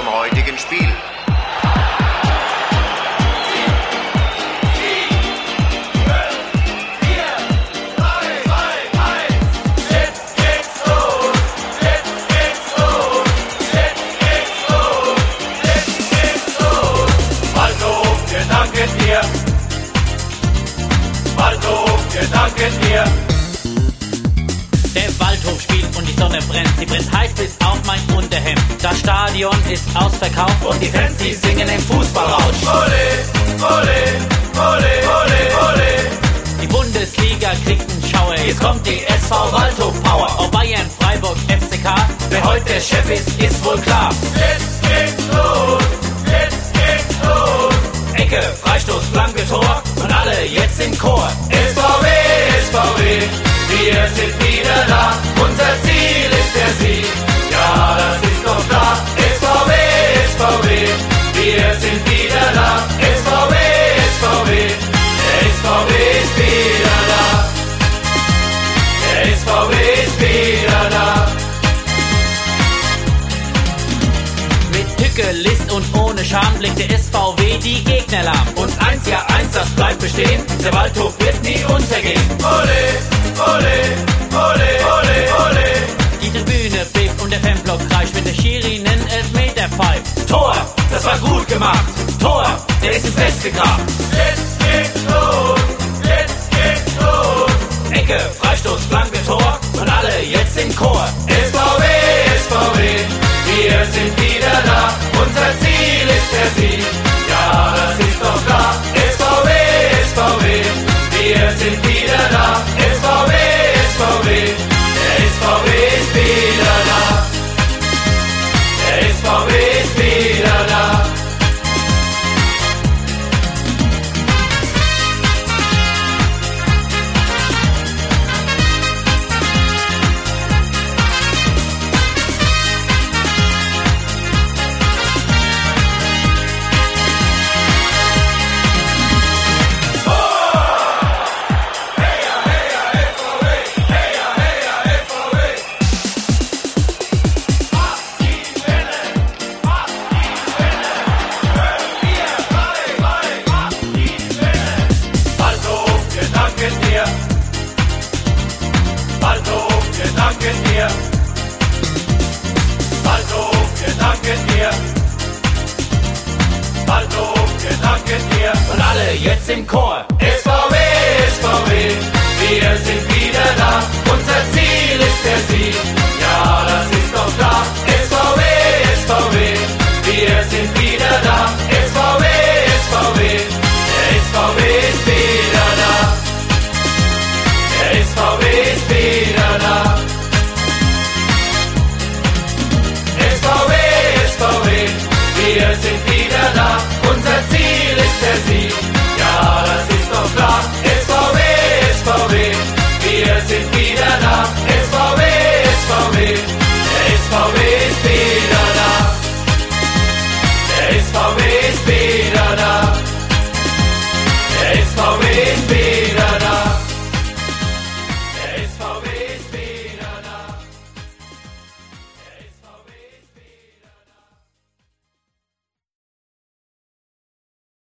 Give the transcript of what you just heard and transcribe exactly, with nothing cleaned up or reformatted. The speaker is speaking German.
zum heutigen Spiel. Danken dir. Der Waldhof spielt und die Sonne brennt. Sie brennt heiß bis auf mein Unterhemd. Das Stadion ist ausverkauft und die Fans, die singen im Fußballrausch. Ole, ole, ole, ole, ole. Die Bundesliga kriegt einen Schauer. Jetzt kommt die S V Waldhof Power. Ob Bayern, Freiburg, F C K. Wer heute der Chef ist, ist wohl klar. Jetzt geht's los, jetzt geht's los. Ecke, Freistoß, Flanke, Tor und alle jetzt im Chor. S V W, S V W, wir sind wieder da. Unser Ziel ist der Sieg, ja, das ist doch klar. S V W, S V W, wir sind wieder da. S V W, S V W, der S V W ist wieder da. Der S V W ist wieder da. Mit Tücke, List und ohne Scham legt der S V W die Gegner lahm. Und eins, ja eins, das bleibt bestehen, der Waldhof wird nie untergehen. Ole, ole, ole, ole, ole. Die Tribüne bebt und der Fanblock kreischt, wenn der Schiri nen Elfmeter pfeift. Tor, das war gut gemacht. Tor, der ist ins Fest gegraben. Jetzt geht's los, jetzt geht's los. Ecke, Freistoß, Flanke, Tor und alle jetzt im Chor. S V W, S V W, wir sind wieder da. Unser Ziel ist der Sieg, ja, das ist doch klar. S V W, S V W, wir sind wieder da. S V W, S V W, der S V W ist wieder da. Der S V W ist wieder da. Waldhof, wir danken dir. Waldhof, wir danken dir. Waldhof, wir danken dir. Und alle jetzt im Chor. S V W, S V W, wir sind wieder da. Unser Ziel ist der Sieg, ja, das ist doch klar. S V W, S V W, wir sind wieder da. S V W, S V W, der S V W ist wieder da. Der S V W ist wieder da. S V W, S V W, wir sind wieder da. Unser Ziel ist der Sieg, ja, das ist doch klar. S V W, S V W, wir sind wieder da. S V W, S V W, der S V W ist wieder da. Der S V W